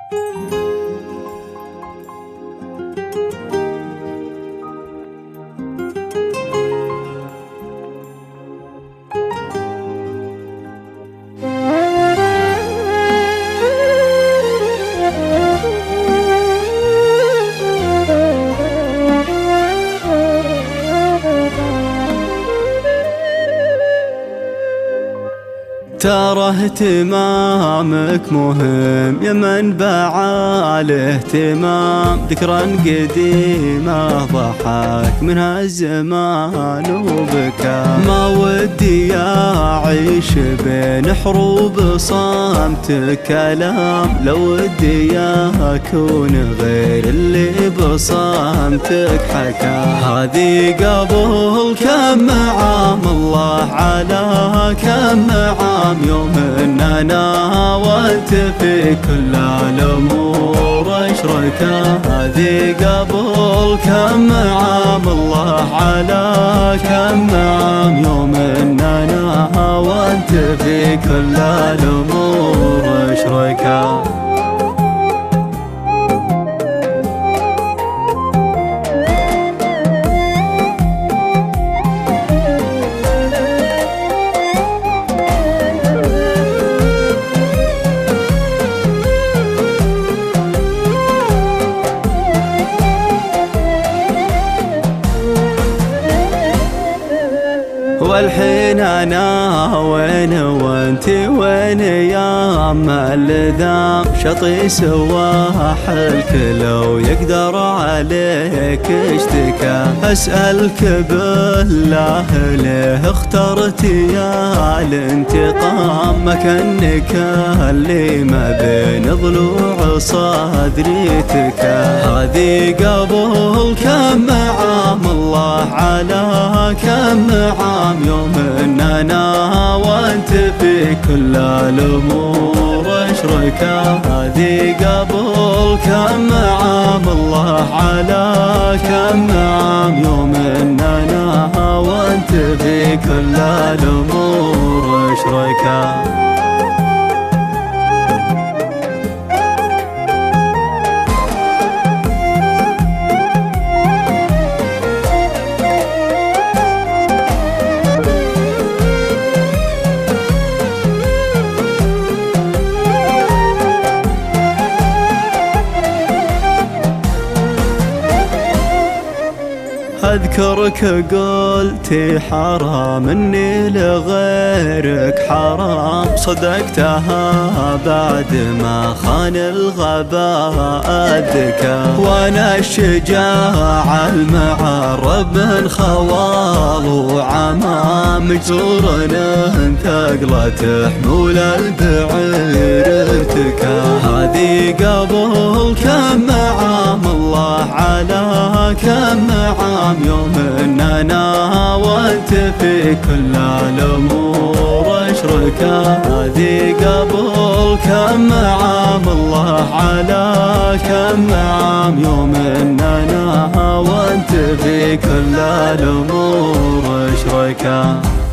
ترى اهتمامك مهم يا منبع الاهتمام، ذكرى قديمة ضحك منها الزمان وبكى. ما ودي أعيش بين حروب صامت كلام، لو ودي أكون غير اللي بصامتك حكى. هذه قبل كم عام الله على كم عام، يوم ان انا وانت في كل الامور اشركا. هذه قبل كم عام الله على كم عام، يوم ان انا وانت في كل الامور اشركا. والحين انا وين وانتي وين يا اما اللذام؟ شطي سواحل كلو يقدر عليك اشتكى. اسألك بالله ليه اخترتي يا الانتقام؟ مكانك اللي ما بين ضلوع صدري تكى. هذه قبل كم عام الله على كم عام، يوم ان انا وانت في كل الامور اشركا. هذه قبل كم عام الله على كم عام، يوم ان انا وانت في كل الامور اشركا. أذكرك قلتي حرام إني لغيرك حرام، صدقتها بعد ما خان الغباء الذكاء. وأنا الشجاع المعرب من خوال وعمام، مجزور ثقلة حمول البعير ارتكى. هذه قبل كم عام الله على كم عام، يوم ان انا وانت في كل الامور اشركا. هذه قبل كم عام الله على كم عام، يوم ان انا وانت في كل الامور اشركا.